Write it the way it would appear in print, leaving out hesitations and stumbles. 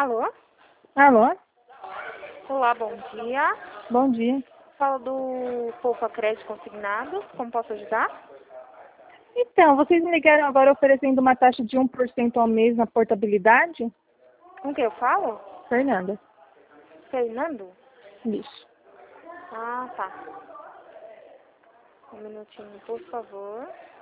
Alô? Alô? Olá, bom dia. Bom dia. Falo do Poupa Crédito Consignado. Como posso ajudar? Então, vocês me ligaram agora oferecendo uma taxa de 1% ao mês na portabilidade? Com quem eu falo? Fernanda. Fernando? Isso. Ah, tá. Um minutinho, por favor.